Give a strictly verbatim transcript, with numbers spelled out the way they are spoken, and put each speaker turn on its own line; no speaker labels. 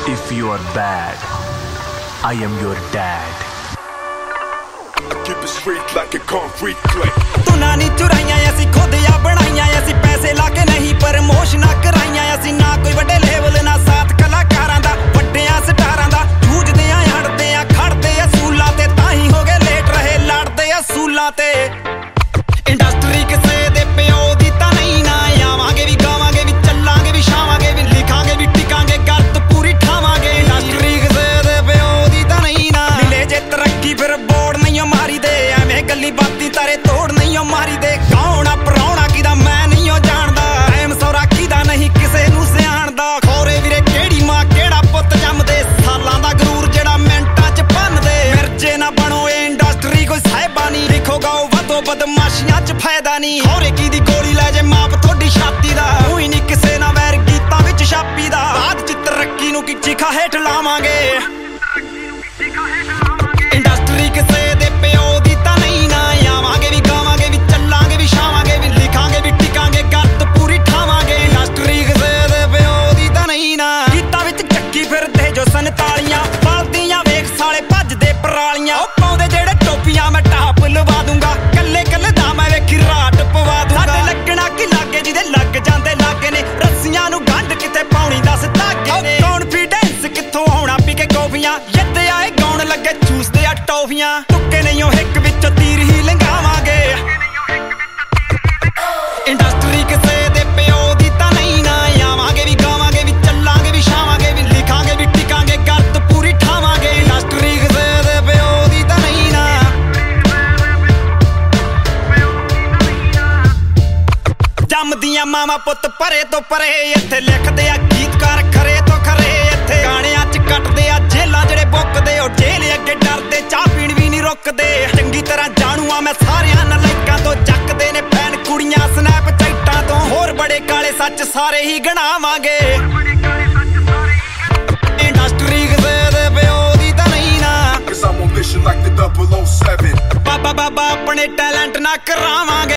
If you are bad, I am your dad.
I keep it straight like a concrete click.
तू ना नी चुराइयां असी खुद या बनाइयां असी पैसे लाके नहीं प्रमोशना कराइयां असी ना कोई वड्डे लेवल ना साथ कलाकारां दा वड्डियां स्टारां दा जूझदे आ हटदे आ खड़दे असूलां ते ताही हो गए लेट रहे लड़दे असूलां ते इंडस्ट्री किसे दे प्यो दी तां नहीं ना आवांगे भी गावांगे भी चलांगे भी छावांगे भी लिखांगे भी टिकांगे गलत पूरी ठावांगे इंडस्ट्री किसे दे प्यो दी तां नहीं ना मिले जे तरक्की फिर बोर्ड नहीं मारी दे एवें गल्ली बाती तारे तोड़ नहीं मारी दे कौन आ पराउणा किदा मैं नहीं ओ जानदा टाइम सौरा किदा नहीं किसे नूं सियाणदा खोरे वीरे केड़ी मां केड़ा पुੱਤ जम्मदे सालां दा गरूर जेड़ा मिंटां च भन्नदे मिर्जे ना बनो ए इंडस्ट्री कोई साहिबा नहीं लिखो गाओ वधो बदमाशियां च फायदा नहीं खोरे किदी गोली ले जे माप थोड़ी छाती दा होई नहीं किसे ना वैर गीतां विच छापी दा बात च तरक्की नूं की चिखा हेठ लावांगे इंडस्ट्री किसे दे प्यो दी तां नहीं ना आवांगे भी गावांगे भी चलांगे भी छावांगे भी लिखांगे भी टिकांगे गलत पूरी ठावांगे इंडस्ट्री किसे दे प्यो दी तां नहीं ना गीतां विच चक्की फिरदे जो संतालियां बलदियां वेख साले भजदे परालियां ओ पाउंदे जेड़े टोपियां मैं टाप लवा दूंगा कल्ले कल्ले दा मैं वेखी राट पवा दूंगा ਸਾਡੇ ਲੱਗਣਾ ਕੀ ਲਾਗੇ ਜਿਹਦੇ ਲੱਗ ਜਾਂਦੇ ਲਾਗੇ ਨੇ ਰੱਸੀਆਂ ਨੂੰ ਗੰਢ ਕਿਤੇ ਪਾਉਣੀ ਦੱਸ ਧਾਗੇ ਨੇ ਕੌਨਫੀਡੈਂਸ ਕਿੱਥੋਂ ਆਉਣਾ ਪੀ ਕੇ ਕੌਫੀਆਂ ਜਿੱਦੇ ਆਏ ਗਾਉਣ ਲੱਗੇ ਚੂਸਦੇ ਆ ਟੌਫੀਆਂ ਟੁੱਕੇ ਨਹੀਂ ਉਹ ਇੱਕ ਵਿੱਚੋਂ ਤੀਰ ਹੀ ਲੰਘਾਵਾਂਗੇ ਇੰਡਸਟਰੀ ਕਿਸੇ ਦੇ ਪਿਓ ਦੀ ਤਾਂ ਨਹੀਂ ਨਾ ਆਵਾਂਗੇ ਵੀ ਗਾਵਾਂਗੇ ਵੀ ਚੱਲਾਂਗੇ ਵੀ ਛਾਵਾਂਗੇ ਵੀ ਲਿਖਾਂਗੇ ਵੀ ਟਿਕਾਂਗੇ ਗਲਤ ਪੂਰੀ ਠਾਵਾਂਗੇ ਇੰਡਸਟਰੀ ਕਿਸੇ ਦੇ ਪਿਓ ਦੀ ਤਾਂ ਨਹੀਂ ਨਾ ਜੰਮਦੀਆਂ ਮਾਵਾਂ ਪੁੱਤ ਪਰੇ ਤੋਂ ਪਰੇ ਇੱਥੇ ਲਿਖਦੇ ਆ ਗੀਤਕਾਰ ਖਰੇ ਤੋਂ ਖਰੇ ਇੱਥੇ ਗਾਣਿਆਂ 'ਚ ਕੱਟਦੇ ਆ ਜੇਲਾਂ ਜਿਹੜੇ ਬੁੱਕਦੇ ਉਹ ਜੇਲ੍ਹ ਅੱਗੇ ਡਰਦੇ ਚਾਹ ਪੀਣ ਵੀ ਨਹੀਂ ਰੁਕਦੇ ਚੰਗੀ ਤਰ੍ਹਾਂ ਜਾਣੂ ਆ ਮੈਂ ਸਾਰਿਆਂ ਨਲਾਇਕਾਂ ਤੋਂ ਚੱਕਦੇ ਨੇ ਫੈਨ ਕੁੜੀਆਂ ਸਨੈਪਚੈਟਾਂ ਤੋਂ ਹੋਰ ਬੜੇ ਕਾਲੇ ਸੱਚ ਸਾਰੇ ਹੀ ਗਣਾਵਾਂਗੇ ਇੰਡਸਟਰੀ ਕਿਸੇ ਦੇ ਪਿਓ ਦੀ ਤਾਂ ਨਹੀਂ ਨਾ
Cause I'm on mission like the double oh seven.
ਬਾਬਾ ਬਾਬਾ ਆਪਣੇ ਟੈਲੈਂਟ ਨਾ ਕਰਾਵਾਂਗੇ